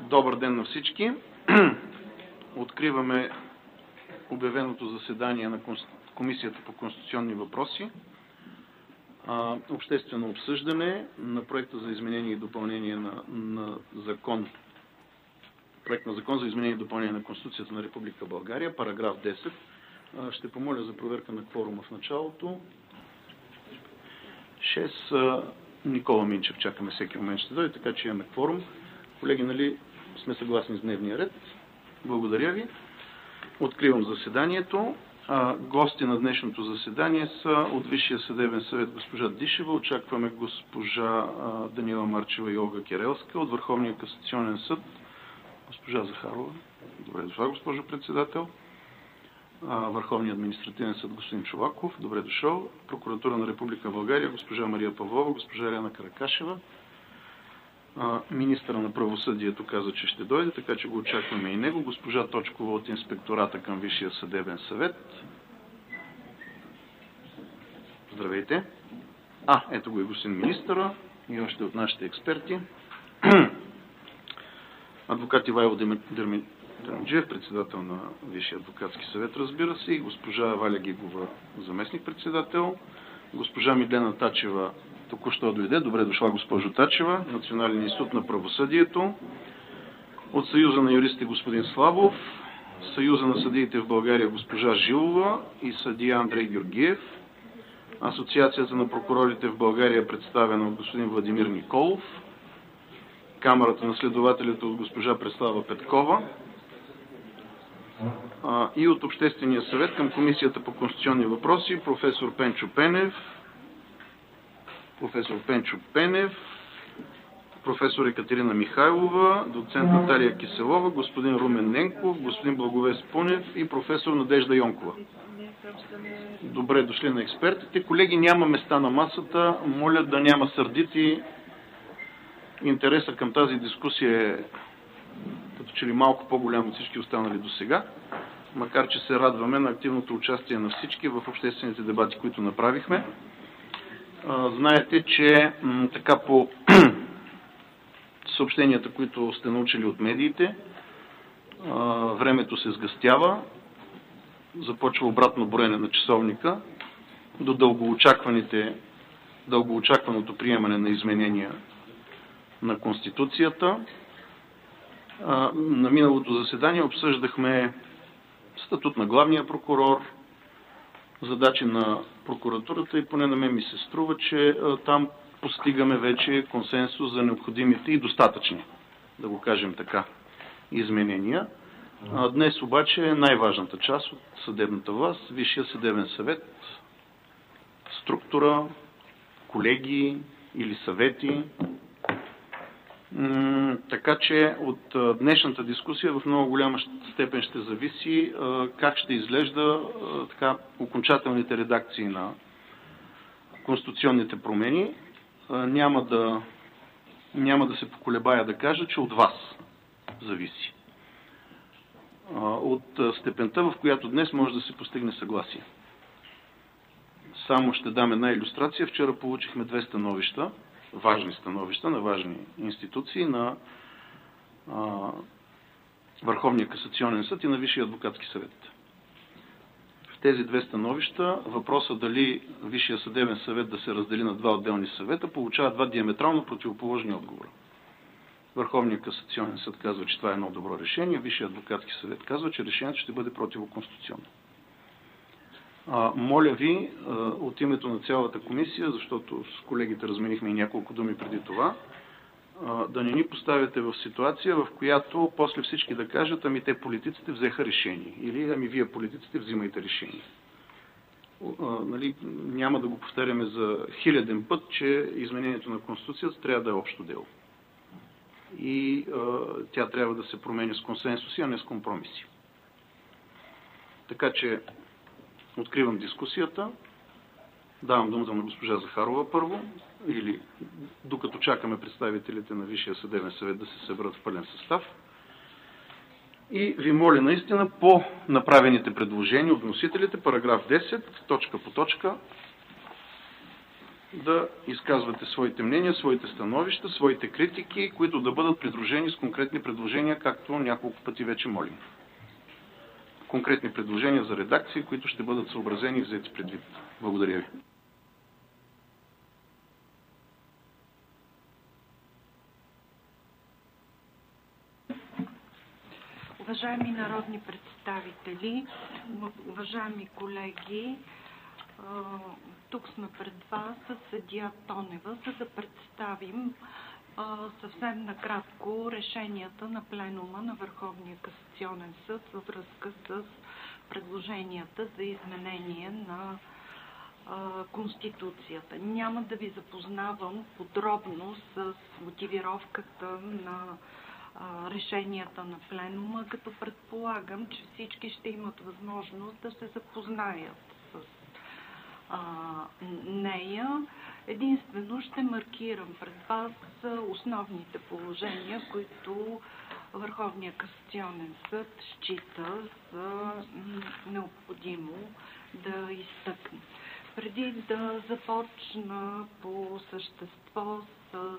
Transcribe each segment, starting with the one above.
Добър ден на всички. Откриваме обявеното заседание на Комисията по конституционни въпроси. Обществено обсъждане на проекта за изменение и допълнение на закон. Проект на закон за изменение и допълнение на Конституцията на Република България, параграф 10. Ще помоля за проверка на кворума в началото. 6. Никола Минчев чакаме, всеки момент ще дойде, така че имаме кворум. Колеги, нали сме съгласни с дневния ред? Благодаря ви. Откривам заседанието. Гости на днешното заседание са от Висшия съдебен съвет госпожа Дишева, очакваме госпожа Даниела Марчева и Олга Керелска, от Върховния касационен съд госпожа Захарова. Добре дошла, госпожо председател. Върховния административен съд господин Чолаков. Добре дошъл. Прокуратура на Република България госпожа Мария Павлова, госпожа Елена Каракашева. Министъра на правосъдието каза, че ще дойде, така че го очакваме и него. Госпожа Точкова от инспектората към Висшия съдебен съвет. Здравейте. Ето го и господин министъра и още от нашите експерти. Адвокат Ивайло Дерменджиев, председател на Висшия адвокатски съвет, разбира се, и госпожа Валя Гигова, заместник-председател. Госпожа Миглена Тачева току-що дойде. Добре дошла, госпожо Тачева. Национален институт на правосъдието. От Съюза на юристите господин Славов. Съюза на съдиите в България госпожа Жилова и съдия Андрей Георгиев. Асоциацията на прокурорите в България представена от господин Владимир Николов. Камарата на следователите от госпожа Преслава Петкова. И от Обществения съвет към Комисията по конституционни въпроси професор Пенчо Пенев, професор Екатерина Михайлова, доцент Наталия Киселова, господин Румен Ненков, господин Благовест Пунев и професор Надежда Йонкова. Добре дошли на експертите. Колеги, няма места на масата. Моля да няма сърдити. Интересът към тази дискусия е като че ли малко по-голям от всички останали до сега, макар че се радваме на активното участие на всички в обществените дебати, които направихме. Знаете, че така по съобщенията, които сте научили от медиите, времето се сгъстява, започва обратно броене на часовника до дългоочакваното приемане на изменения на Конституцията. На миналото заседание обсъждахме статут на главния прокурор, задачи на прокуратурата и поне на мен ми се струва, че там постигаме вече консенсус за необходимите и достатъчни, да го кажем така, изменения. Днес обаче е най-важната част от съдебната власт, Висшия съдебен съвет, структура, колеги или съвети. Така че от днешната дискусия в много голяма степен ще зависи как ще изглежда така окончателните редакции на конституционните промени. Няма да се поколебая да кажа, че от вас зависи. От степента, в която днес може да се постигне съгласие. Само ще дам една илюстрация. Вчера получихме 2 становища, важни становища на важни институции, на Върховния касационен съд и на Висшия адвокатски съвет. В тези 2 становища въпросът дали Висшия съдебен съвет да се раздели на 2 отделни съвета получава 2 диаметрално противоположни отговора. Върховният касационен съд казва, че това е едно добро решение, Висшия адвокатски съвет казва, че решението ще бъде противоконституционно. Моля ви, от името на цялата комисия, защото с колегите разменихме и няколко думи преди това, да не ни поставяте в ситуация, в която после всички да кажат, ами те политиците взеха решение. Или ами вие политиците взимайте решение. Нали, няма да го повтаряме за 1000 път, че изменението на Конституцията трябва да е общо дело. И тя трябва да се променя с консенсуси, а не с компромиси. Така че откривам дискусията. Давам думата на госпожа Захарова първо, или докато чакаме представителите на Висшия съдебен съвет да се съберат в пълен състав. И ви моля наистина по направените предложения от вносителите, параграф 10, точка по точка, да изказвате своите мнения, своите становища, своите критики, които да бъдат придружени с конкретни предложения, както няколко пъти вече молим. Конкретни предложения за редакции, които ще бъдат съобразени и взети предвид. Благодаря ви. Уважаеми народни представители, уважаеми колеги, тук сме пред вас с съдия Тонева, за да представим съвсем накратко решенията на пленума на Върховния касационен съд във връзка с предложенията за изменение на Конституцията. Няма да ви запознавам подробно с мотивировката на решенията на пленума, като предполагам, че всички ще имат възможност да се запознаят с нея. Единствено ще маркирам пред вас основните положения, които Върховния касационен съд счита за необходимо да изтъкне. Преди да започна по същество с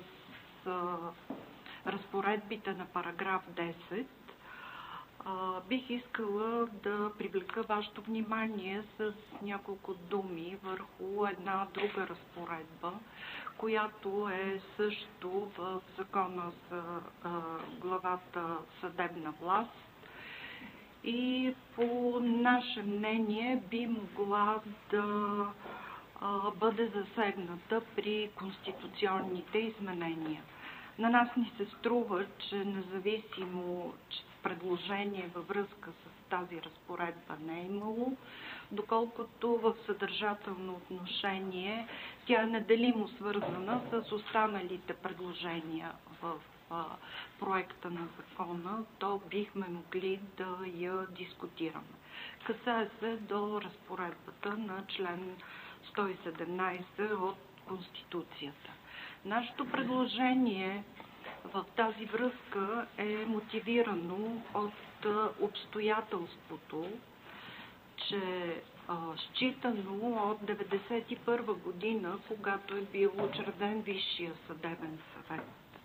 разпоредбите на параграф 10, бих искала да привлека вашето внимание с няколко думи върху една друга разпоредба, която е също в Закона за главата съдебна власт и по наше мнение би могла да бъде засегната при конституционните изменения. На нас ни се струва, че независимо, че предложение във връзка с тази разпоредба не е имало, доколкото в съдържателно отношение тя е неделимо свързана с останалите предложения в проекта на закона, то бихме могли да я дискутираме. Касае се до разпоредбата на член 117 от Конституцията. Нашето предложение в тази връзка е мотивирано от обстоятелството, че считано от 1991 година, когато е бил учреден Висшия съдебен съвет,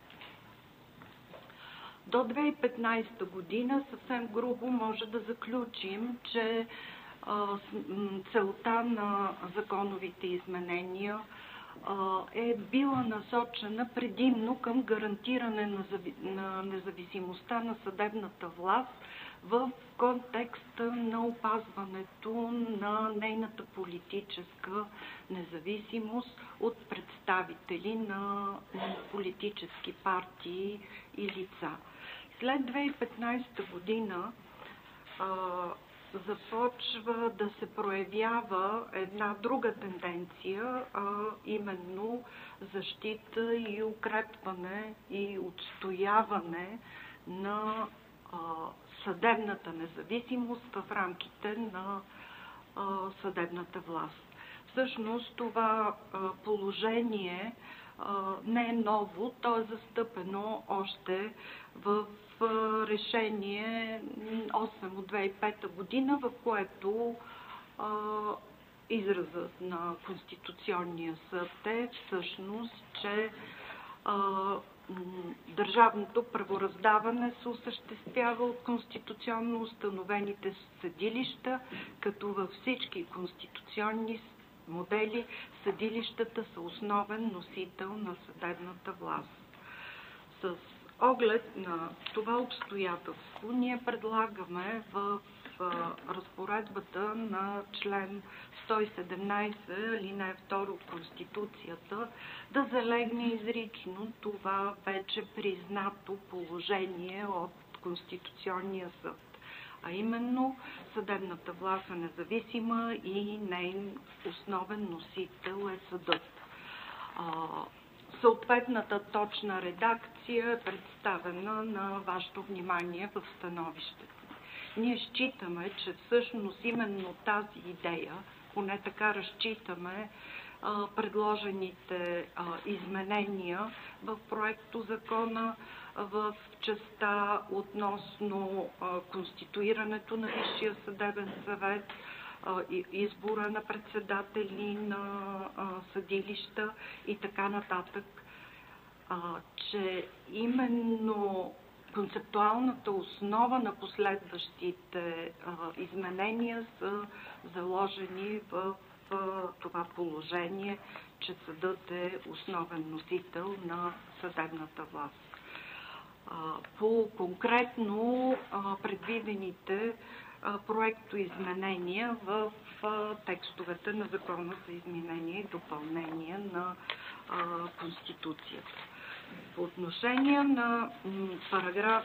до 2015 година съвсем грубо може да заключим, че целта на законовите изменения е била насочена предимно към гарантиране на независимостта на съдебната власт в контекста на опазването на нейната политическа независимост от представители на политически партии и лица. След 2015 година започва да се проявява една друга тенденция, именно защита и укрепване и отстояване на съдебната независимост в рамките на съдебната власт. Всъщност това положение не е ново, то е застъпено още в решение 8 от 2005 година, в което изразът на Конституционния съд е всъщност, че държавното правораздаване се осъществява от конституционно установените съдилища, като във всички конституционни модели съдилищата са основен носител на съдебната власт. С оглед на това обстоятелство ние предлагаме в разпоредбата на член 117, алинея 2 от Конституцията да залегне изрично това вече признато положение от Конституционния съд, а именно съдебната власт е независима и нейн основен носител е съдът. Съответната точна редакция е представена на вашето внимание в становището. Ние считаме, че всъщност именно тази идея, поне така разчитаме предложените изменения в проекто закона в частта относно конституирането на Висшия съдебен съвет, избора на председатели на съдилища и така нататък, че именно концептуалната основа на последващите изменения са заложени в това положение, че съдът е основен носител на съдебната власт. По конкретно предвидените проектоизменения в текстовете на Закона за изменение и допълнение на Конституцията. По отношение на параграф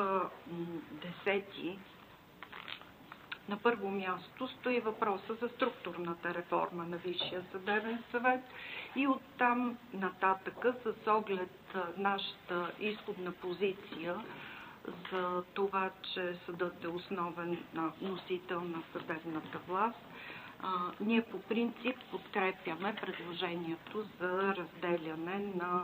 10, на първо място стои въпроса за структурната реформа на Висшия съдебен съвет и оттам нататъка с оглед нашата изходна позиция за това, че съдът е основен носител на съдебната власт, ние по принцип подкрепяме предложението за разделяне на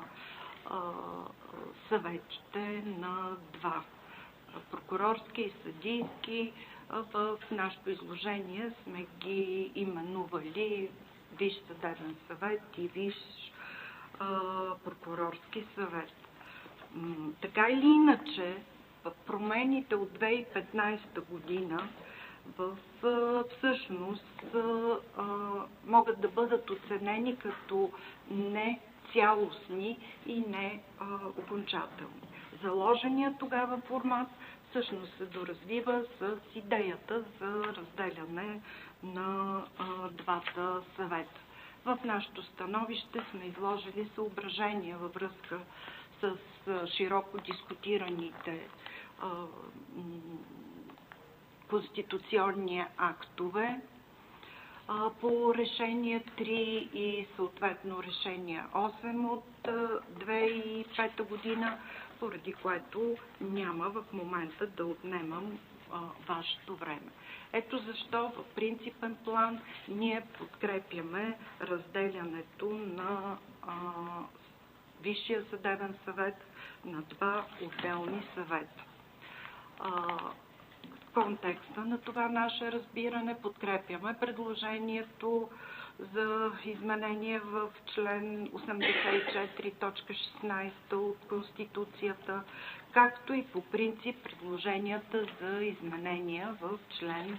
съветите на два – прокурорски и съдийски. В нашето изложение сме ги именували Висш съдебен съвет и Висш прокурорски съвет. Така или иначе, в промените от 2015 година всъщност могат да бъдат оценени като не цялостни и не окончателни. Заложеният тогава формат всъщност се доразвива с идеята за разделяне на двата съвета. В нашето становище сме изложили съображения във връзка с широко дискутираните конституционни актове по решение 3 и съответно решение 8 от 2005 година, поради което няма в момента да отнемам вашето време. Ето защо в принципен план ние подкрепяме разделянето на Висшия съдебен съвет на два отделни съвета. В контекста на това наше разбиране подкрепяме предложението за изменение в член 84.16 от Конституцията, както и по принцип предложенията за изменения в член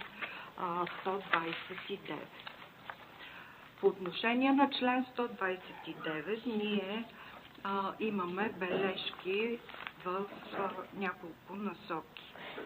129. По отношение на член 129 ние имаме бележки в няколко насоки.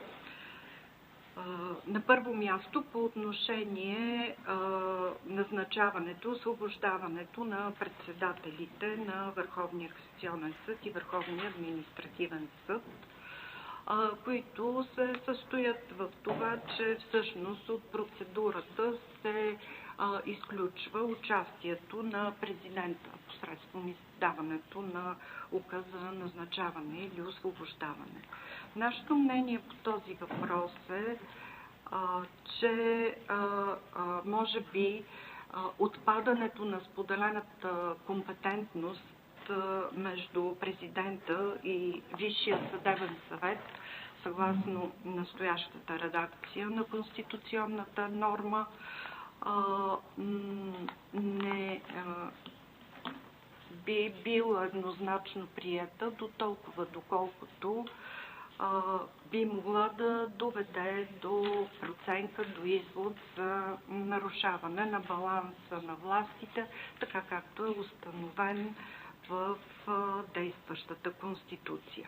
На първо място по отношение назначаването, освобождаването на председателите на Върховния касационен съд и Върховния административен съд, които се състоят в това, че всъщност от процедурата се изключва участието на президента посредством издаването на указ за назначаване или освобождаване. Нашето мнение по този въпрос е, че може би отпадането на споделената компетентност между президента и Висшия съдебен съвет, съгласно настоящата редакция на конституционната норма, не би била еднозначно приета до толкова, доколкото би могла да доведе до преценка, до извод за нарушаване на баланса на властите, така както е установен в действащата Конституция.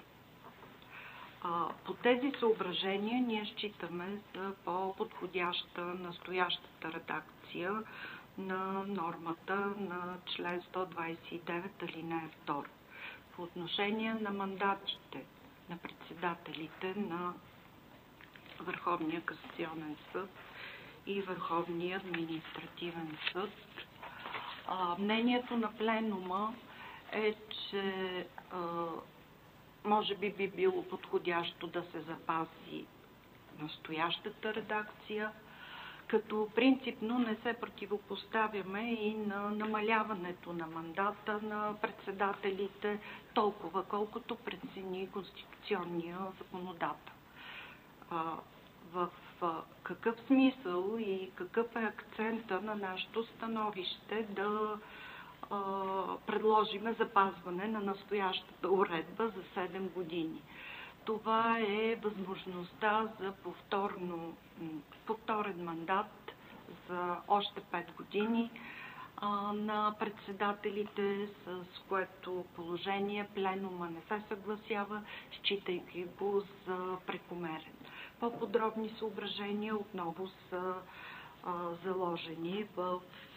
По тези съображения ние считаме за по-подходяща настоящата редакция на нормата на член 129 алинея 2. По отношение на мандатите на председателите на Върховния касационен съд и Върховния административен съд, мнението на пленума е, че може би било подходящо да се запази настоящата редакция, като принципно не се противопоставяме и на намаляването на мандата на председателите толкова, колкото прецени конституционния законодател. В какъв смисъл и какъв е акцента на нашето становище да предложиме запазване на настоящата уредба за 7 години. Това е възможността за повторен мандат за още 5 години на председателите, с което положение пленума не се съгласява, считайки го за прекомерен. По-подробни съображения отново са заложени в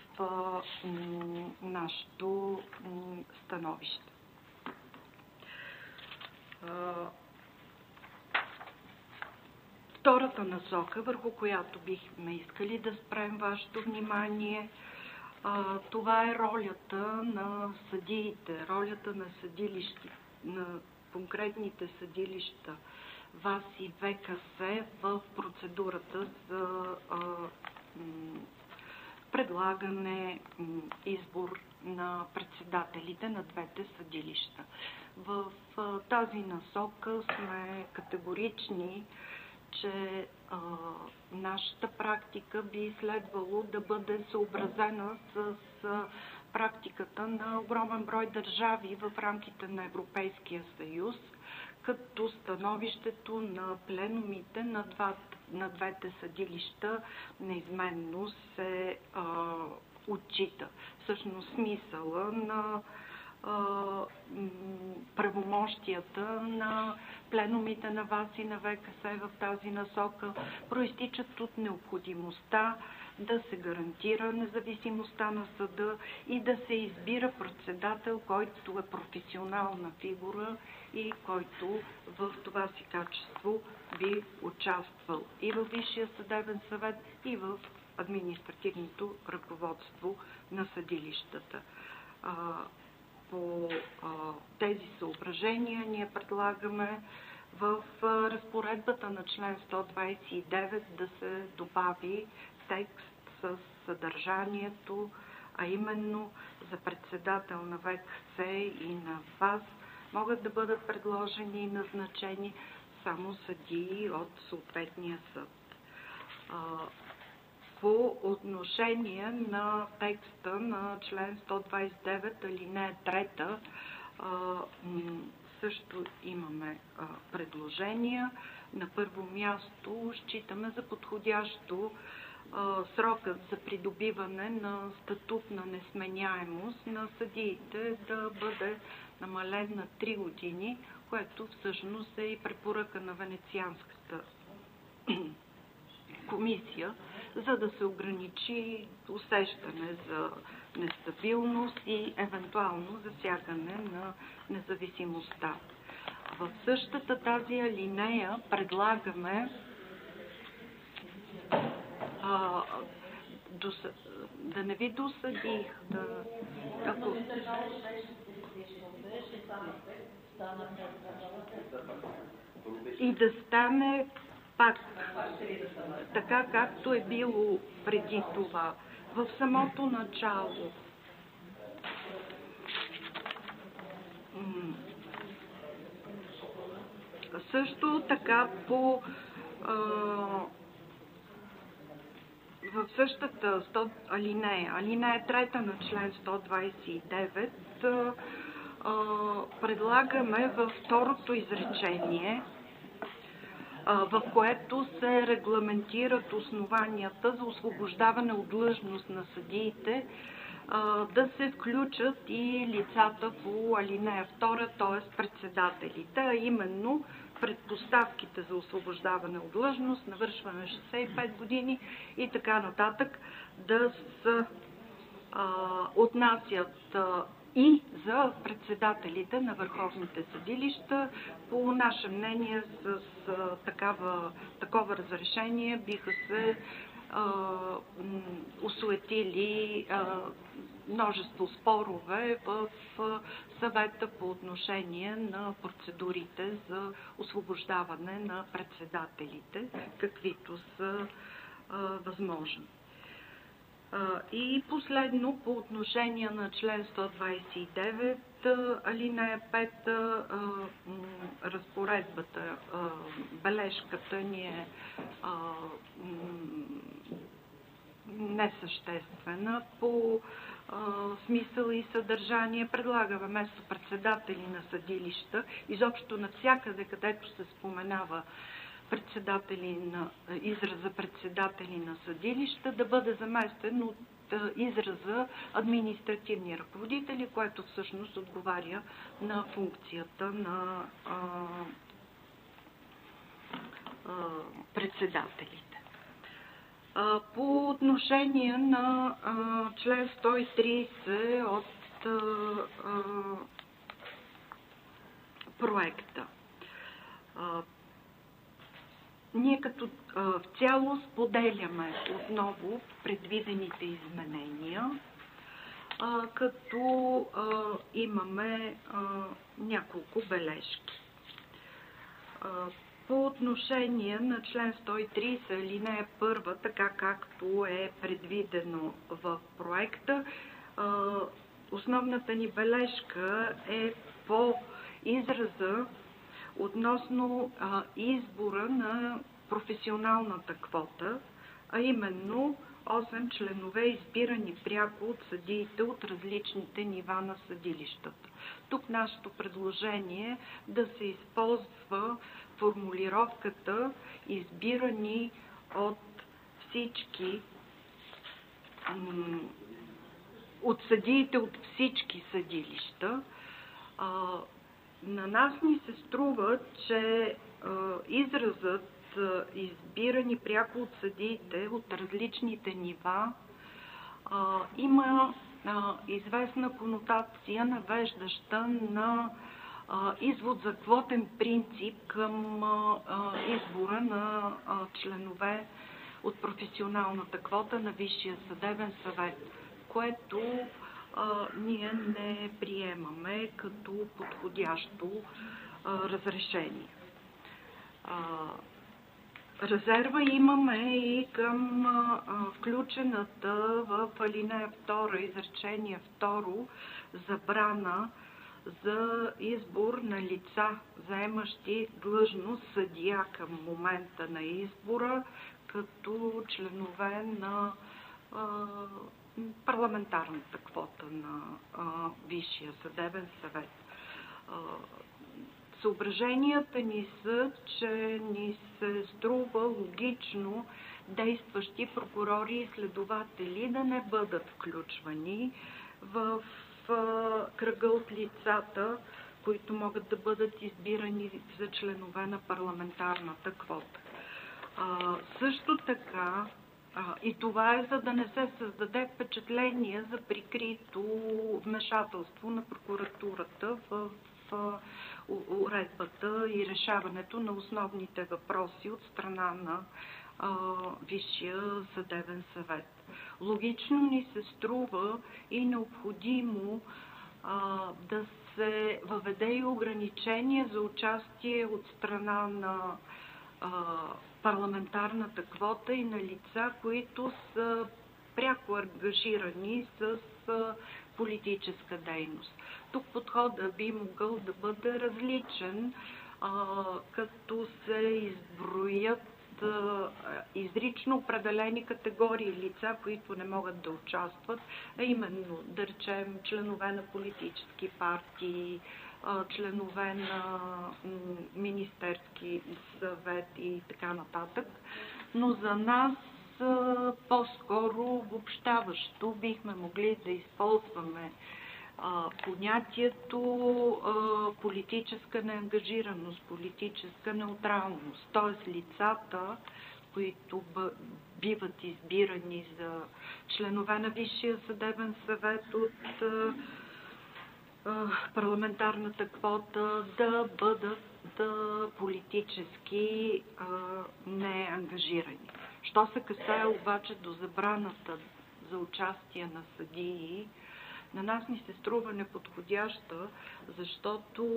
нашето становище. Втората насока, върху която бихме искали да спрем вашето внимание, това е ролята на съдиите, ролята на на конкретните съдилища ВАС и ВКС в процедурата за предлагане, избор на председателите на двете съдилища. В тази насока сме категорични, че нашата практика би следвало да бъде съобразена с практиката на огромен брой държави в рамките на Европейския съюз, като становището на пленумите на двете съдилища неизменно се отчита. Всъщност смисъла на правомощията на пленумите на ВАС и на ВКС в тази насока проистичат от необходимостта да се гарантира независимостта на съда и да се избира председател, който е професионална фигура и който в това си качество би участвал и във Висшия съдебен съвет, и в административното ръководство на съдилищата. По тези съображения ние предлагаме в разпоредбата на член 129 да се добави текст с съдържанието, а именно за председател на ВКС и на ВАС могат да бъдат предложени и назначени само съдии от съответния съд. По отношение на текста на член 129, алинея 3, също имаме предложения. На първо място считаме за подходящо срокът за придобиване на статут на несменяемост на съдиите да бъде намален на 3 години, което всъщност е и препоръка на Венецианската комисия, за да се ограничи усещане за нестабилност и евентуално засягане на независимостта. В същата тази алинея предлагаме да не ви досъдих, и да стане пак така, както е било преди това, в самото начало. Също така в същата алинея 3 на член 129, предлагаме във второто изречение, в което се регламентират основанията за освобождаване от длъжност на съдиите, да се включат и лицата по алинея 2, т.е. председателите, а именно предпоставките за освобождаване от длъжност, навършване 65 години и така нататък, да се отнасят и за председателите на върховните съдилища. По наше мнение, с такова разрешение биха се осуетили множество спорове в съвета по отношение на процедурите за освобождаване на председателите, каквито са възможни. И последно, по отношение на член 129, алинея 5 разпоредбата, бележката ни е несъществена по смисъл и съдържание. Предлагаме вместо председатели на съдилища, изобщо навсякъде, където се споменава израза председатели на съдилища, да бъде заместен от израза административни ръководители, което всъщност отговаря на функцията на председателите. По отношение на член 130 от проекта. Ние като в цяло споделяме отново предвидените изменения, като имаме няколко бележки. По отношение на член 130, алинея 1, така както е предвидено в проекта, основната ни бележка е по израза относно избора на професионалната квота, а именно 8 членове, избирани пряко от съдиите от различните нива на съдилищата. Тук нашето предложение е да се използва формулировката избирани от всички, от съдиите от всички съдилища. На нас ни се струва, че изразът избирани пряко от съдиите от различните нива има известна конотация, навеждаща на извод за квотен принцип към избора на членове от професионалната квота на Висшия съдебен съвет, което ние не приемаме като подходящо разрешение. Резерва имаме и към включената в алинея 2, изречение 2, забрана за избор на лица, заемащи длъжност съдия към момента на избора, като членове на парламентарната квота на Висшия съдебен съвет. Съображенията ни са, че ни се струва логично действащи прокурори и следователи да не бъдат включвани в кръга от лицата, които могат да бъдат избирани за членове на парламентарната квота. Също така, и това е за да не се създаде впечатление за прикрито вмешателство на прокуратурата в уредбата и решаването на основните въпроси от страна на Висшия съдебен съвет. Логично ни се струва и необходимо да се въведе и ограничение за участие от страна на парламентарната квота и на лица, които са пряко ангажирани с политическа дейност. Тук подходът би могъл да бъде различен, като се изброят изрично определени категории лица, които не могат да участват, а именно, да речем, членове на политически партии, членове на Министерски съвет и така нататък. Но за нас по-скоро обобщаващо бихме могли да използваме понятието политическа неангажираност, политическа неутралност, т.е. лицата, които биват избирани за членове на Висшия съдебен съвет от парламентарната квота, да бъдат политически неангажирани. Що се касае обаче до забраната за участие на съдии, на нас ни се струва неподходяща, защото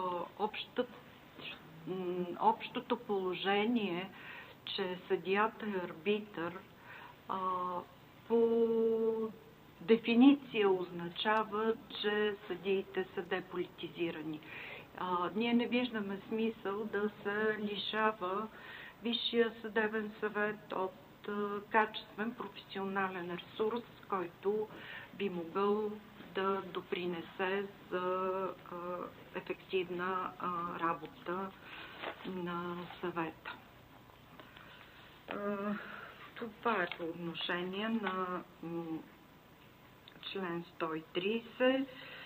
общото положение, че съдията е арбитър по дефиниция означава, че съдиите са деполитизирани. Ние не виждаме смисъл да се лишава Висшия съдебен съвет от качествен професионален ресурс, който би могъл да допринесе за ефективна работа на съвета. Това е по отношение на член 130.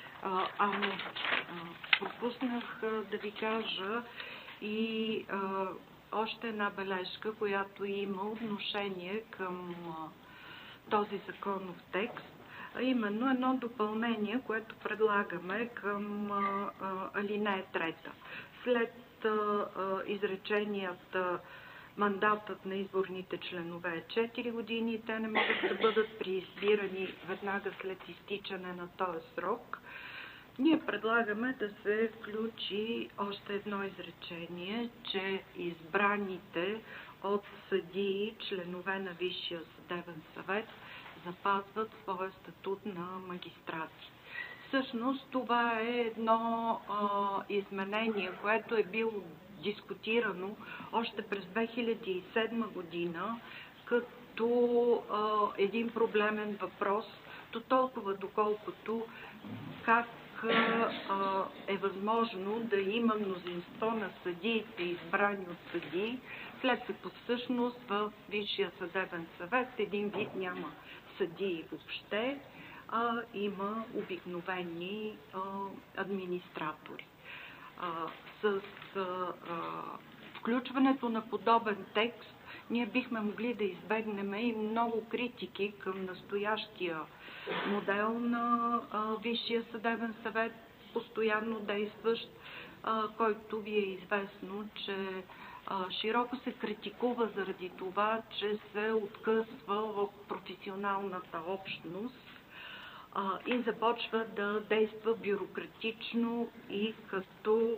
Пропуснах да ви кажа и още една бележка, която има отношение към този законов текст, а именно едно допълнение, което предлагаме към алинея 3. След изреченията мандатът на изборните членове е 4 години, те не могат да бъдат преизбирани веднага след изтичане на този срок. Ние предлагаме да се включи още едно изречение, че избраните от съдии, членове на Висшия съдебен съвет, запазват своя статут на магистрати. Всъщност това е едно изменение, което е било дискутирано още през 2007 година като един проблемен въпрос, до толкова доколкото как е възможно да има мнозинство на съдиите, избрани от съдии, след като всъщност в Висшия съдебен съвет един вид няма съдии въобще, а има обикновени администратори. С включването на подобен текст ние бихме могли да избегнем и много критики към настоящия модел на Висшия съдебен съвет, постоянно действащ, който ви е известно, че широко се критикува заради това, че се откъсва от професионалната общност и започва да действа бюрократично и като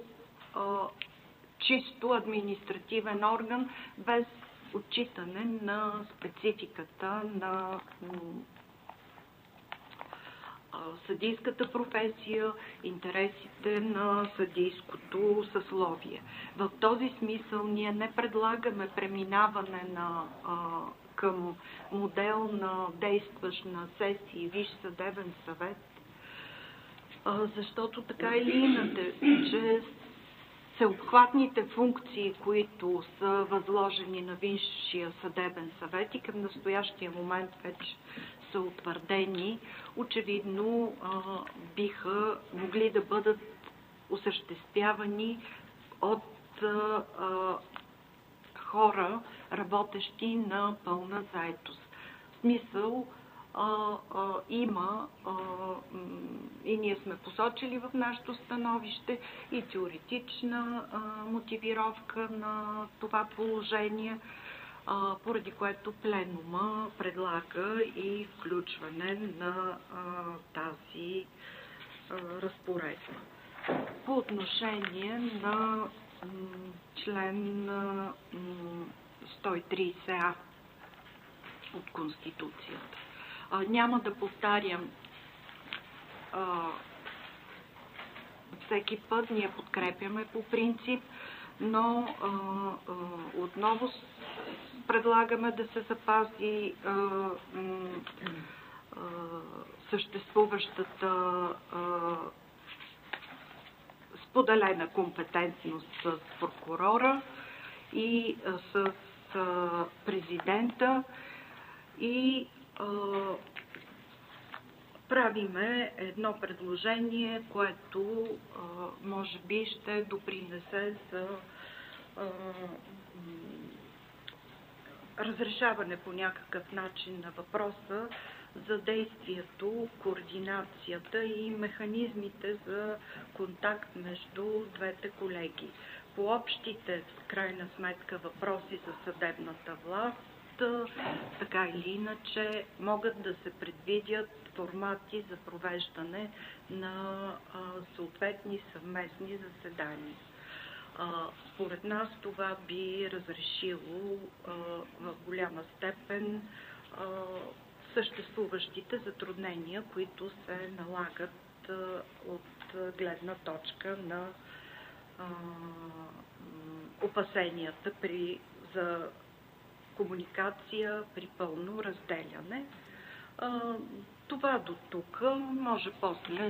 чисто административен орган, без отчитане на спецификата на съдийската професия, интересите на съдийското съсловие. В този смисъл ние не предлагаме преминаване към модел на действащ на сесии Висш съдебен съвет, защото така или иначе, че всеобхватните функции, които са възложени на Висшия съдебен съвет и към настоящия момент вече са утвърдени, очевидно биха могли да бъдат осъществявани от хора, работещи на пълна заетост. В смисъл има и ние сме посочили в нашето становище и теоретична мотивировка на това положение, поради което пленума предлага и включване на тази разпоредба. По отношение на член 130А от Конституцията. Няма да повтарям всеки път, ние подкрепяме по принцип, но отново предлагаме да се запази съществуващата споделена компетентност с прокурора и с президента и правиме едно предложение, което може би ще допринесе за разрешаване по някакъв начин на въпроса за действието, координацията и механизмите за контакт между двете колеги. По общите, в крайна сметка, въпроси за съдебната власт, така или иначе, могат да се предвидят формати за провеждане на съответни съвместни заседания. Според нас това би разрешило в голяма степен съществуващите затруднения, които се налагат от гледна точка на опасенията за комуникация при пълно разделяне. Това до тук, може после.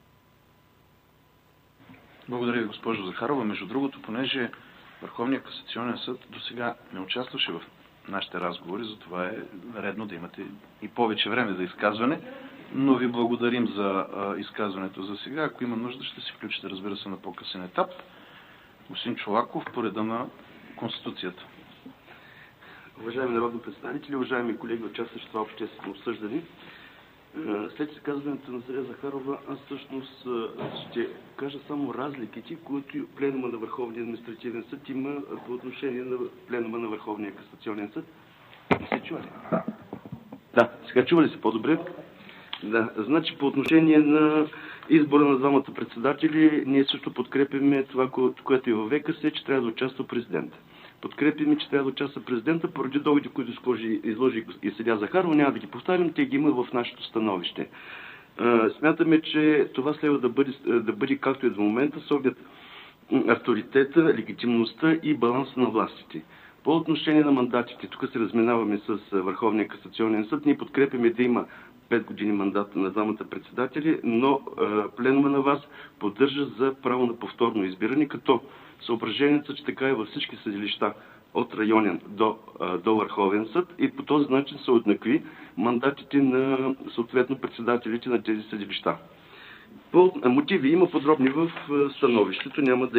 Благодаря ви, госпожо Захарова. Между другото, понеже Върховният касационен съд до сега не участваше в нашите разговори, затова е редно да имате и повече време за изказване, но ви благодарим за изказването за сега. Ако има нужда, ще се включите, разбира се, на по-късен етап. Господин Чолаков, по реда на Конституцията. Уважаеми народни представители, уважаеми колеги, участващи в това обществено обсъждане, след изказването на Съдия Захарова, аз всъщност ще кажа само разликите, които пленума на Върховния административен съд има по отношение на пленума на Върховния касационен съд. Се чува ли? Да, сега чува ли се по-добре? Да, значи по отношение на избора на двамата председатели, ние също подкрепяме това, което е във ВКС, че трябва да участва президента. Подкрепяме, че трябва да участва президента, поради доводи, които изложи и Съдия Захарова, няма да ги повтарям, те ги има в нашето становище. Смятаме, че това следва да бъде както и до момента, с оглед авторитета, легитимността и баланса на властите. По отношение на мандатите, тук се разминаваме с Върховния касационен съд, ние подкрепяме да има 5 години мандат на двамата председатели, но пленума на вас поддържа за право на повторно избиране, като съображението, че така е във всички съдилища от районен до Върховен съд и по този начин се уеднакви мандатите на съответно председателите на тези съдилища. По мотиви има подробни в становището, няма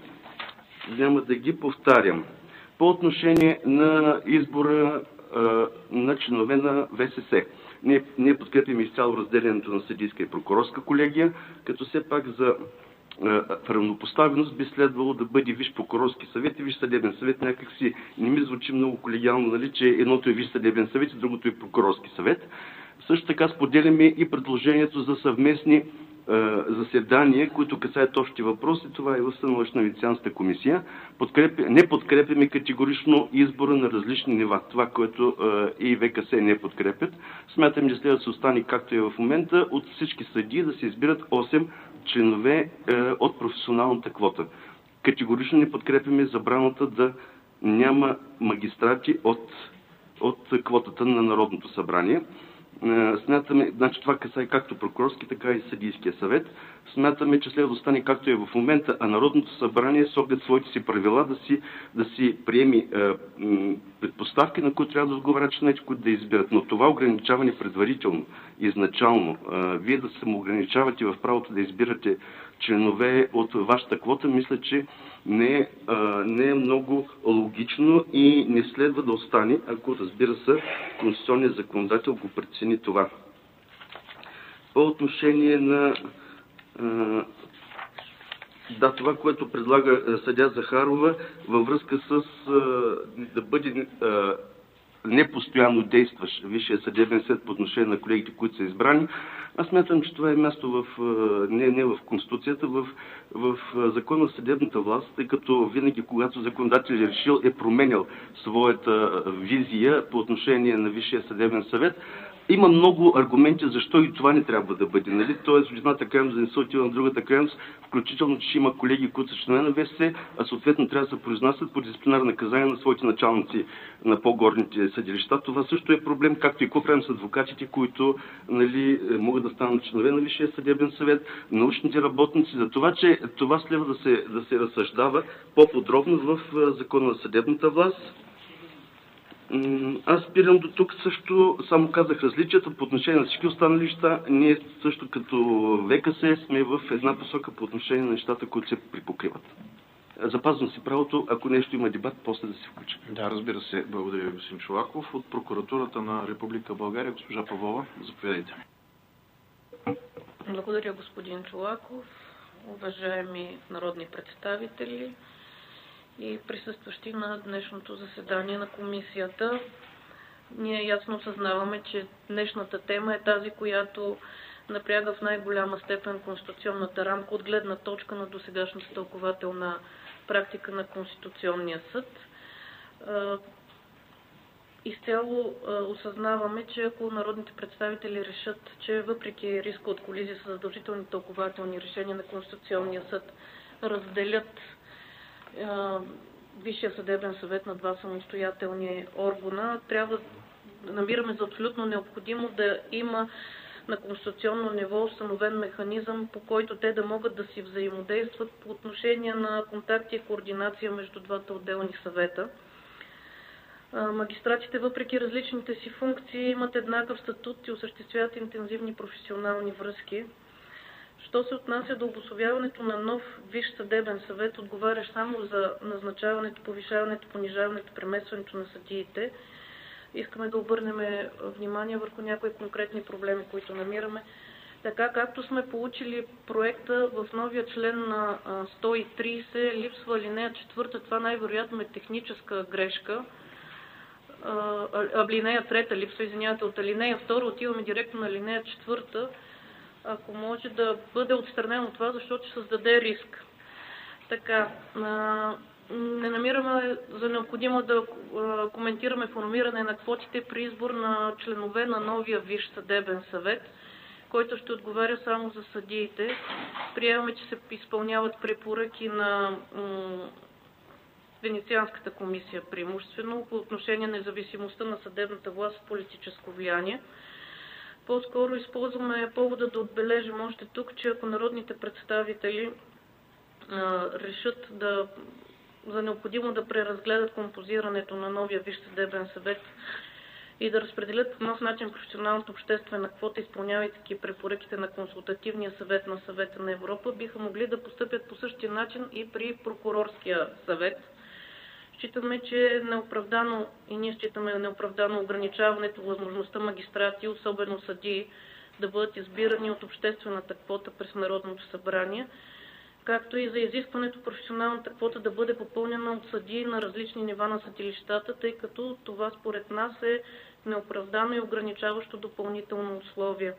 да ги повтарям. По отношение на избора на членове на ВСС. Ние подкрепим изцяло разделянето на съдийска и прокурорска колегия, като все пак за равнопоставеност би следвало да бъде Висш прокурорски съвет и Висш съдебен съвет. Някакси не ми звучи много колегиално, нали, че едното е Висш съдебен съвет и другото е прокурорски съвет. Също така споделяме и предложението за съвместни заседания, които касаят общи въпроси. Това е в становище на Венецианската комисия. Не подкрепяме категорично избора на различни нива. Това, което и ВКС не подкрепят. Смятаме, че следва да се остане както е в момента, от всички съдии да се избират 8 членове от професионалната квота. Категорично не подкрепяме забраната да няма магистрати от квотата на Народното събрание. Смятаме, значи това касае както прокурорски, така и съдийския съвет. Смятаме, че следва да стане както е в момента, а Народното събрание с оглед своите си правила да си приеми предпоставки, на които трябва да отговарят членовете, които да избират. Но това ограничаване предварително, изначално, вие да се ограничавате в правото да избирате членове от вашата квота, мисля, че не е много логично и не следва да остане, ако, разбира се, конституционният законодател го прецени това. По отношение на това, което предлага съдия Захарова във връзка с да бъде непостоянно действащ Висшия съдебен съд по отношение на колегите, които са избрани. Аз смятам, че това е място не в Конституцията, в Закона за съдебната власт, тъй като винаги, когато законодател е решил, е променял своята визия по отношение на Висшия съдебен съвет. Има много аргументи защо и това не трябва да бъде. Нали? Тоест, в едната крайност да не се отива на другата крайност, включително, че има колеги, които са членове на ВСС, а съответно трябва да се произнасят по дисциплинарно наказание на своите началници на по-горните съдилища. Това също е проблем, както и какво правим с адвокатите, които могат да станат членове на Висшия съдебен съвет, научните работници. За това, че това следва да се разсъждава по-подробно в Закона за съдебната власт. Аз спирам до тук също, само казах различията по отношение на всички останали неща. Ние също като ВКС сме в една посока по отношение на нещата, които се припокриват. Запазвам си правото, ако нещо има дебат, после да се включа. Да, разбира се. Благодаря ви, господин Чолаков. От Прокуратурата на Република България, госпожа Павлова, заповядайте. Благодаря, господин Чолаков. Уважаеми народни представители и присъстващи на днешното заседание на комисията. Ние ясно осъзнаваме, че днешната тема е тази, която напряга в най-голяма степен конституционната рамка от гледна точка на досегашната тълкувателна практика на Конституционния съд. изцяло осъзнаваме, че ако народните представители решат, че въпреки риска от колизия с задължителни тълкователни решения на Конституционния съд разделят Висшия съдебен съвет на два самостоятелни органа, трябва да намираме за абсолютно необходимо да има на конституционно ниво установен механизъм, по който те да могат да си взаимодействат по отношение на контакти и координация между двата отделни съвета. Магистратите, въпреки различните си функции, имат еднакъв статут и осъществяват интензивни професионални връзки. Що се отнася до обособяването на нов Висш съдебен съвет, отговарящ само за назначаването, повишаването, понижаването, преместването на съдиите, искаме да обърнем внимание върху някои конкретни проблеми, които намираме. Така както сме получили проекта, в новия член на 130 липсва алинея 4, това най-вероятно е техническа грешка. Алинея 3 липсва, извинявайте, от алинея 2 отиваме директно на алинея 4. Ако може да бъде отстранено това, защото ще създаде риск. Така, не намираме за необходимо да коментираме формиране на квотите при избор на членове на новия Висш съдебен съвет, който ще отговаря само за съдиите. Приемаме, че се изпълняват препоръки на Венецианската комисия преимуществено по отношение на независимостта на съдебната власт от политическо влияние. По-скоро използваме повода да отбележим още тук, че ако народните представители решат за необходимо да преразгледат композирането на новия Висш съдебен съвет и да разпределят по нов начин професионалната обществена квота, изпълнявайки препоръките на Консултативния съвет на Съвета на Европа, биха могли да постъпят по същия начин и при Прокурорския съвет. Считаме, че е неоправдано и ние считаме неоправдано ограничаването възможността магистрати, особено съдии, да бъдат избирани от обществената квота през Народното събрание, както и за изискването професионалната квота да бъде попълнена от съдии на различни нива на съдилищата, тъй като това според нас е неоправдано и ограничаващо допълнително условие.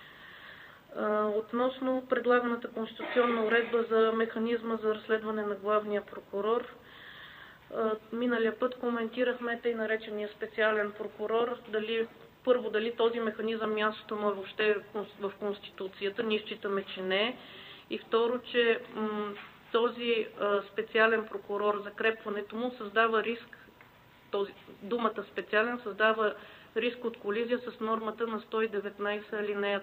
Относно предлаганата конституционна уредба за механизма за разследване на главния прокурор, миналия път коментирахме тъй наречения специален прокурор, дали този механизъм мястото му е въобще в Конституцията. Ние считаме, че не е. И второ, че този специален прокурор, закрепването му създава риск, думата специален създава риск от колизия с нормата на 119 алинея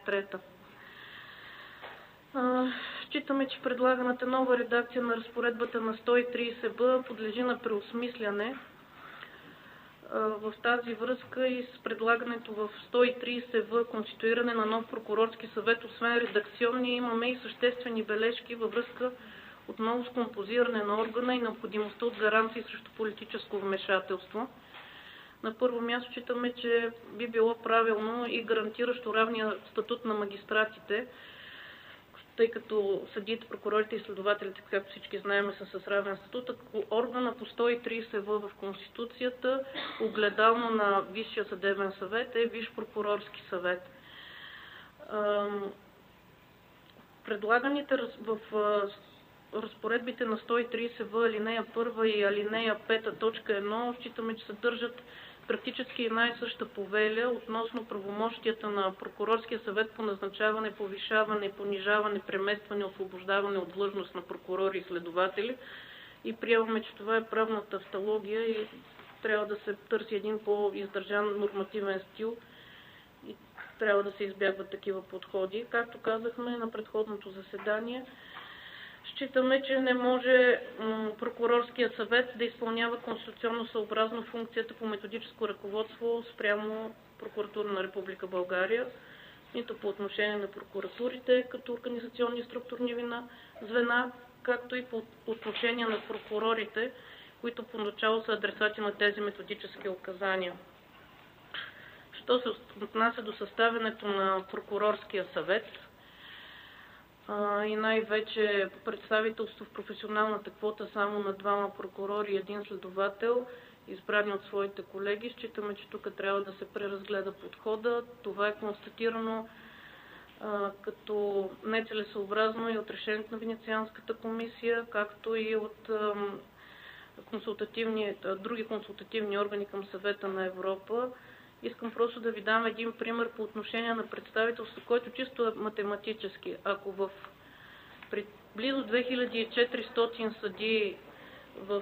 3. Считаме, че предлаганата нова редакция на разпоредбата на 130б подлежи на преосмисляне. В тази връзка и с предлагането в 130в конституиране на нов прокурорски съвет, освен редакционни, имаме и съществени бележки във връзка отново с композиране на органа и необходимостта от гаранции срещу политическо вмешателство. На първо място считаме, че би било правилно и гарантиращо равния статут на магистратите, тъй като съдиите, прокурорите и следователите, както всички знаем, са с равен статут. Органа по 130в в Конституцията, огледално на Висшия съдебен съвет, е Висш прокурорски съвет. Предлаганите в разпоредбите на 130в алинея 1 и алинея 5 точка 1 считаме, че съдържат практически една и съща повеля относно правомощията на Прокурорския съвет по назначаване, повишаване, понижаване, преместване, освобождаване от длъжност на прокурори и следователи. И приемаме, че това е правна тавтология и трябва да се търси един по-издържан нормативен стил и трябва да се избягват такива подходи. Както казахме на предходното заседание, считаме, че не може Прокурорския съвет да изпълнява конституционно съобразно функцията по методическо ръководство спрямо Прокуратура на Република България, нито по отношение на прокуратурите като организационни и структурни звена, както и по отношение на прокурорите, които поначало са адресати на тези методически указания. Що се отнася до съставянето на Прокурорския съвет, и най-вече представителство в професионалната квота само на двама прокурори и един следовател, избрани от своите колеги, считаме, че тук трябва да се преразгледа подхода. Това е констатирано като нецелесъобразно и от решението на Венецианската комисия, както и от други консултативни органи към Съвета на Европа, искам просто да ви дам един пример по отношение на представителство, който чисто е математически. Ако при близо 2400 съдии в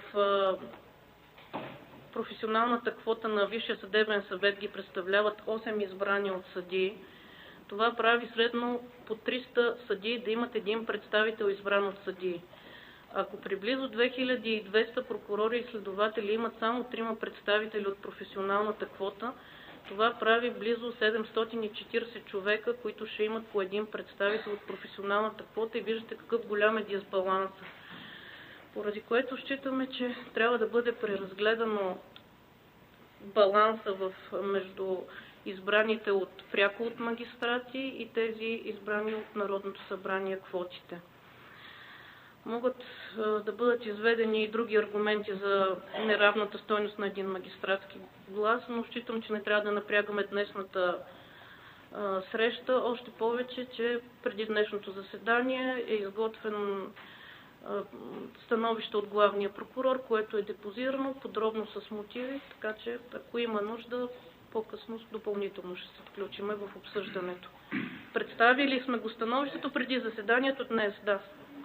професионалната квота на Висшия съдебен съвет ги представляват 8 избрани от съдии, това прави средно по 300 съдии да имат един представител избран от съдии. Ако при близо 2200 прокурори и следователи имат само 3 представители от професионалната квота, това прави близо 740 човека, които ще имат по един представител от професионалната квота и виждате какъв голям е дисбаланс. Поради което считаме, че трябва да бъде преразгледано баланса между избраните пряко от магистрати и тези избрани от Народното събрание квотите. Могат да бъдат изведени и други аргументи за неравната стойност на един магистратски глас, но считам, че не трябва да напрягаме днешната среща, още повече, че преди днешното заседание е изготвено становище от главния прокурор, което е депозирано подробно с мотиви, така че ако има нужда, по-късно допълнително ще се включим в обсъждането. Представили сме го становището преди заседанието днес, да.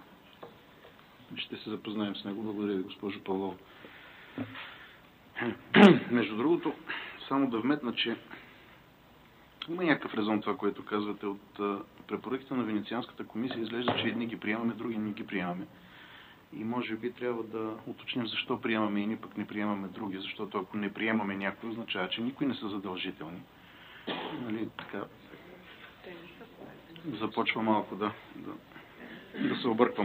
Ще се запознаем с него. Благодаря ви, госпожо Павлова. Между другото, само да вметна, че има някакъв резон това, което казвате. От препоръките на Венецианската комисия изглежда, че едни ги приемаме, други не ги приемаме. И може би трябва да уточним защо приемаме и ни пък не приемаме други, защото ако не приемаме някой, означава, че никой не са задължителни. Нали, така, започва малко да се обърквам.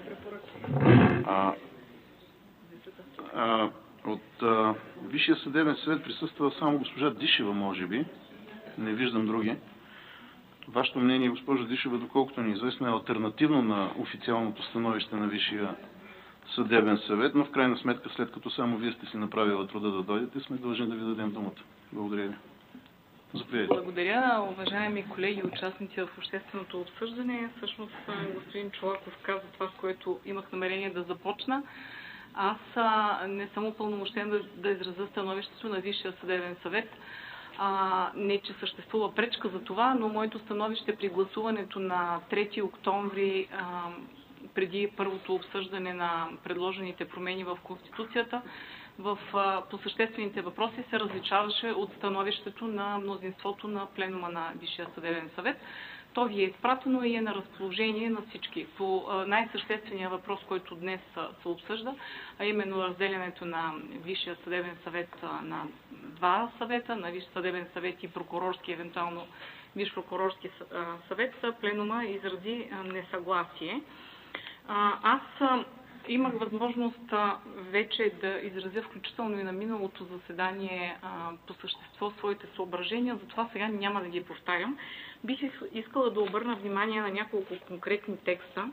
От Висшия съдебен съвет присъства само госпожа Дишева, може би. Не виждам други. Вашето мнение, госпожа Дишева, доколкото ни е известно, е алтернативно на официалното становище на Висшия съдебен съвет, но в крайна сметка, след като само вие сте си направила труда да дойдете, сме дължни да ви дадем думата. Благодаря ви. Заповядайте. Благодаря, уважаеми колеги, участници в общественото обсъждане. Всъщност господин Чолаков каза това, с което имах намерение да започна. Аз не съм упълномощена да изразя становището на Висшия съдебен съвет. Не, че съществува пречка за това, но моето становище при гласуването на 3 октомври преди първото обсъждане на предложените промени в Конституцията, по съществените въпроси се различаваше от становището на мнозинството на пленума на Висшия съдебен съвет. То ви е изпратено и е на разположение на всички. По най-съществения въпрос, който днес се обсъжда, а именно разделянето на Висшия съдебен съвет на два съвета, на Висш съдебен съвет и прокурорски, евентуално Висш прокурорски съвет, пленума изрази несъгласие. Аз имах възможност вече да изразя, включително и на миналото заседание, по същество своите съображения, затова сега няма да ги повтарям. Бих искала да обърна внимание на няколко конкретни текста,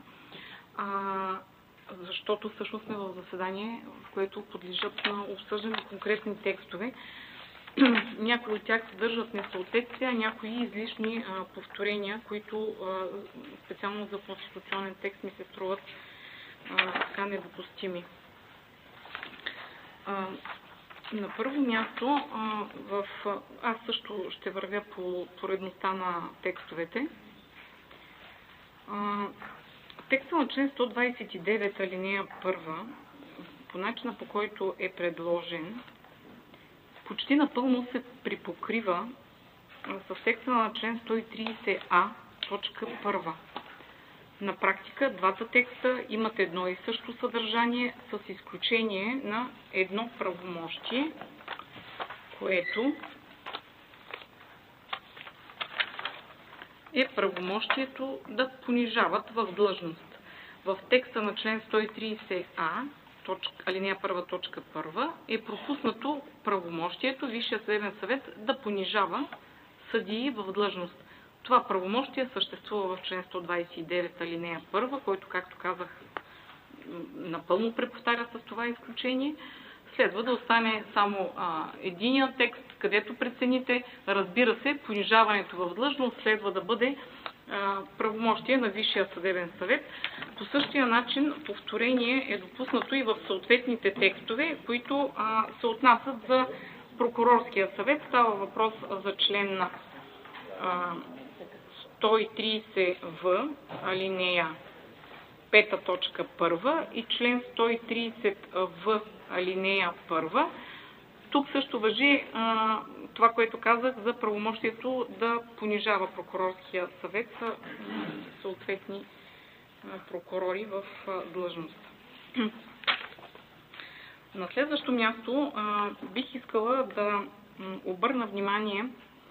защото всъщност сме в заседание, в което подлежат на обсъждане конкретни текстове. Някои от тях съдържат несъответствия, някои излишни повторения, които специално за конституционен текст ми се струват така недопустими. На първо място, аз също ще вървя по поредността на текстовете. Текста на член 129, алинея 1, по начина по който е предложен, почти напълно се припокрива с текста на член 130а, точка 1. На практика двата текста имат едно и също съдържание, с изключение на едно правомощие, което е правомощието да понижават в длъжност. В текста на член 130а, алинея 1, точка 1, е пропуснато правомощието Висшия съдебен съвет да понижава съдии в длъжност. Това правомощие съществува в член 129, алинея 1, който, както казах, напълно преповтаря с това изключение. Следва да остане само единият текст, където прецените. Разбира се, понижаването в длъжност следва да бъде правомощия на Висшия съдебен съвет. По същия начин повторение е допуснато и в съответните текстове, които се отнасят за прокурорския съвет. Става въпрос за член на 130в, алинея 5, точка 1 и член 130в, алинея 1. Тук също важи това, което казах за правомощието да понижава прокурорския съвет съответни прокурори в длъжност. На следващо място бих искала да обърна внимание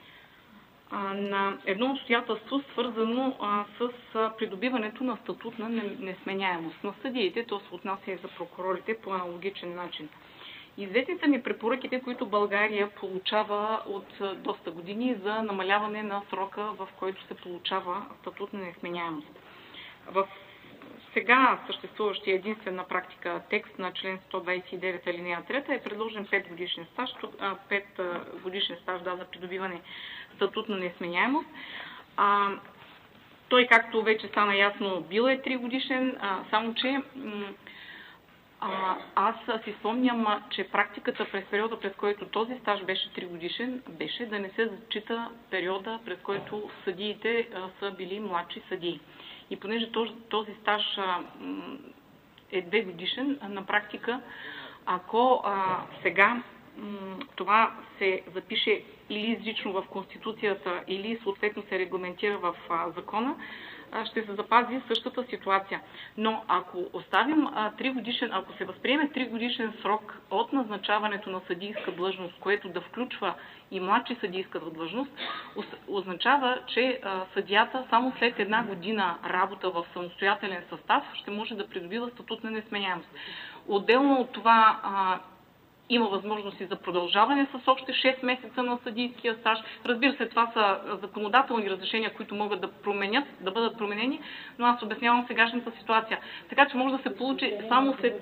на едно обстоятелство, свързано с придобиването на статут на несменяемост на съдиите. То се отнася и за прокурорите по аналогичен начин. Известни са ми препоръките, които България получава от доста години за намаляване на срока, в който се получава статут на несменяемост. В сега съществуващия единствен на практика текст на член 129 алинея 3 е предложен 5 годишен стаж, 5 годишен стаж за придобиване статут на несменяемост. Той, както вече стана ясно, бил е 3 годишен, само че аз си спомням, че практиката през периода, през който този стаж беше 3 годишен, беше да не се зачита периода, през който съдиите са били младши съдии. И понеже този стаж е 2 годишен, на практика, ако сега това се запише или изрично в Конституцията, или съответно се регламентира в закона, ще се запази същата ситуация. Но ако оставим 3 годишен, ако се възприеме 3 годишен срок от назначаването на съдийска длъжност, което да включва и младши съдийската длъжност, означава, че съдията само след 1 година работа в самостоятелен състав ще може да придобива статут на несменяемост. Отделно от това има възможности за продължаване с още 6 месеца на съдийския стаж. Разбира се, това са законодателни разрешения, които могат да бъдат променени, но аз обяснявам сегашната ситуация. Така че може да се получи само след...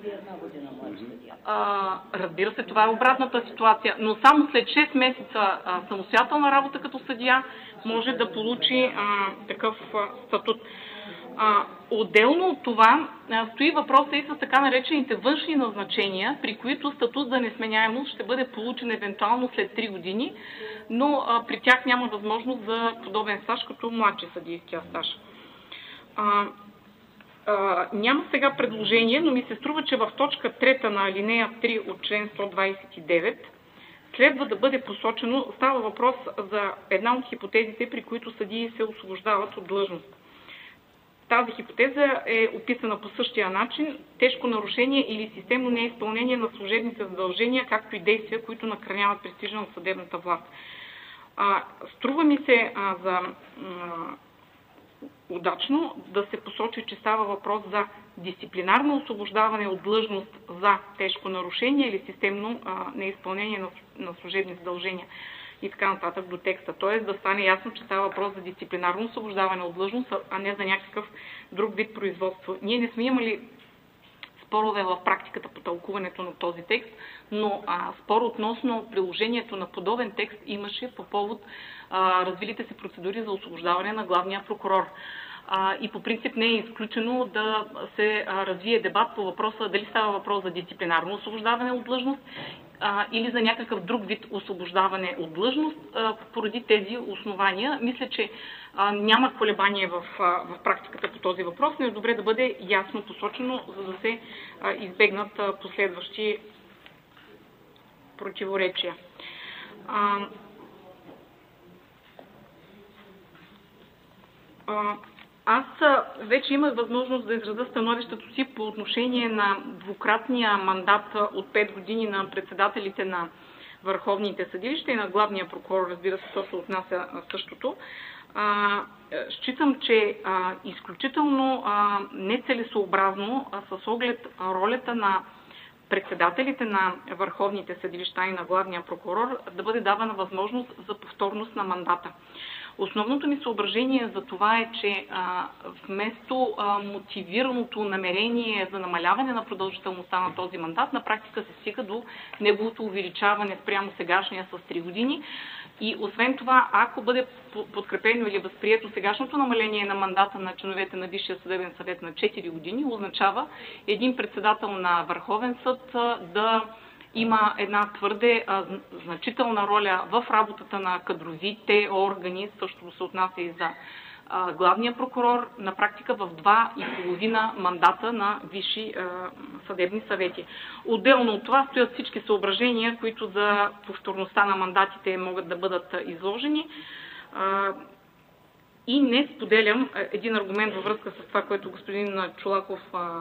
разбира се, това е обратната ситуация, но само след 6 месеца самостоятелна работа като съдия може да получи такъв статут. Отделно от това стои въпроса и с така наречените външни назначения, при които статут за несменяемост ще бъде получен евентуално след 3 години, но при тях няма възможност за подобен стаж като младши съдийския стаж. Няма сега предложение, но ми се струва, че в точка 3 на алинея 3 от член 129 следва да бъде посочено, става въпрос за една от хипотезите, при които съдии се освобождават от длъжност. Тази хипотеза е описана по същия начин – тежко нарушение или системно неизпълнение на служебните задължения, както и действия, които накърняват престижа на съдебната власт. Струва ми се за удачно да се посочи, че става въпрос за дисциплинарно освобождаване от длъжност за тежко нарушение или системно неизпълнение на служебни задължения и така нататък до текста. Т.е. да стане ясно, че става въпрос за дисциплинарно освобождаване от длъжност, а не за някакъв друг вид производство. Ние не сме имали спорове в практиката по тълкуването на този текст, но спор относно приложението на подобен текст имаше по повод развилите се процедури за освобождаване на главния прокурор. И по принцип не е изключено да се развие дебат по въпроса дали става въпрос за дисциплинарно освобождаване от длъжност или за някакъв друг вид освобождаване от длъжност. Поради тези основания, мисля, че няма колебание в практиката по този въпрос, но е добре да бъде ясно посочено, за да се избегнат последващи противоречия. Аз вече имах възможност да изразя становището си по отношение на двукратния мандат от 5 години на председателите на върховните съдилища и на главния прокурор, разбира се, то се отнася същото. Считам, че изключително нецелесообразно с оглед ролята на председателите на върховните съдилища и на главния прокурор да бъде давана възможност за повторност на мандата. Основното ми съображение за това е, че вместо мотивираното намерение за намаляване на продължителността на този мандат, на практика се стига до неговото увеличаване спрямо сегашния с 3 години. И освен това, ако бъде подкрепено или възприето сегашното намаление на мандата на членовете на Висшия съдебен съвет на 4 години, означава един председател на Върховен съд да има една твърде значителна роля в работата на кадровите органи, също се отнася и за главния прокурор, на практика в 2,5 мандата на висши съдебни съвети. Отделно от това стоят всички съображения, които за повторността на мандатите могат да бъдат изложени. И не споделям един аргумент във връзка с това, което господин Чолаков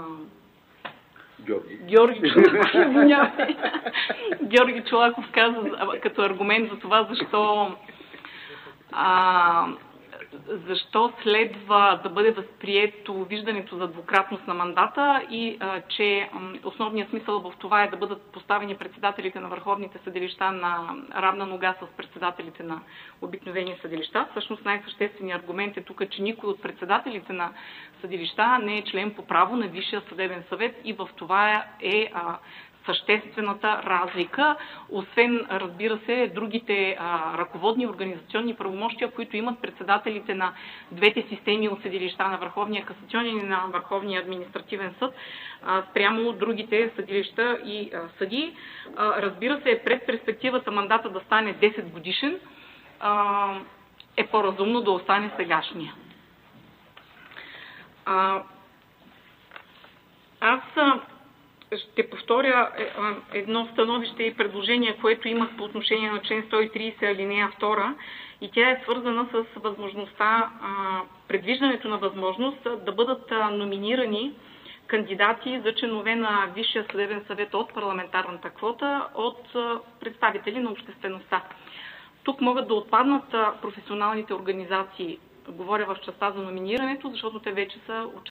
Георги Чолаков каза като аргумент за това, защо следва да бъде възприето виждането за двукратност на мандата и че основният смисъл в това е да бъдат поставени председателите на върховните съдилища на равна нога с председателите на обикновени съдилища. Всъщност най-същественият аргумент е тук, че никой от председателите на съдилища не е член по право на Висшия съдебен съвет и в това е съществената разлика, освен, разбира се, другите ръководни организационни правомощия, които имат председателите на двете системи от съдилища на Върховния касационен и на Върховния административен съд, спрямо другите съдилища и съдии. Разбира се, пред перспективата мандата да стане 10 годишен, е по-разумно да остане сегашния. Аз ще повторя едно становище и предложение, което имах по отношение на член 130 алинея 2, и тя е свързана с възможността, предвиждането на възможност да бъдат номинирани кандидати за членове на Висшия съдебен съвет от парламентарната квота от представители на обществеността. Тук могат да отпаднат професионалните организации. Говоря в частта за номинирането, защото те вече са